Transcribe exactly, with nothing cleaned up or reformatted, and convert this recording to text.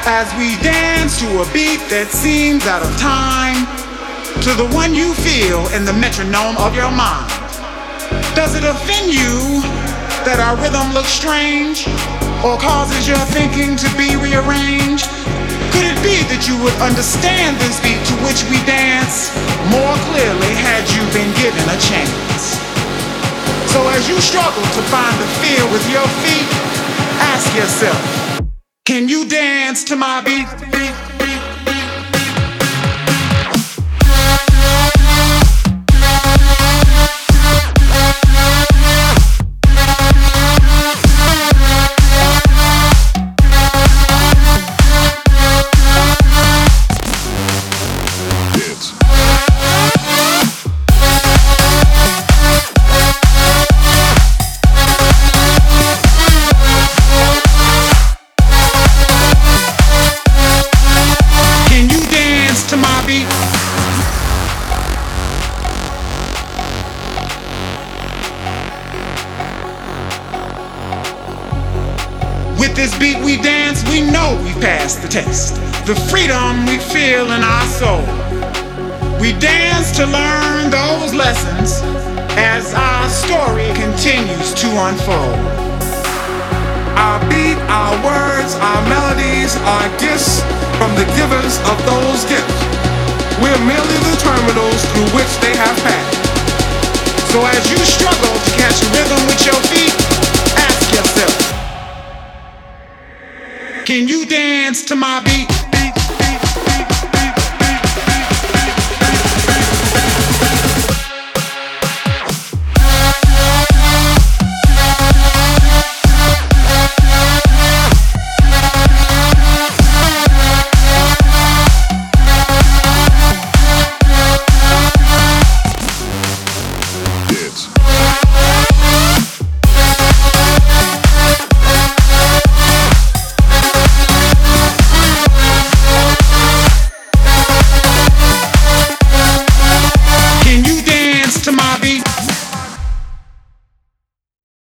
as we dance to a beat that seems out of time, to the one you feel in the metronome of your mind. Does it offend you that our rhythm looks strange, or causes your thinking to be rearranged? Could it be that you would understand this beat to which we dance more clearly had you been given a chance? So as you struggle to find the feel with your feet, ask yourself, can you dance to my beat? With this beat we dance, we know we passed the test. The freedom we feel in our soul. We dance to learn those lessons as our story continues to unfold. Our beat, our words, our melodies are gifts from the givers of those gifts. We're merely the terminals through which they have passed. So as you struggle to catch a rhythm with your feet, ask yourself, can you dance to my beat?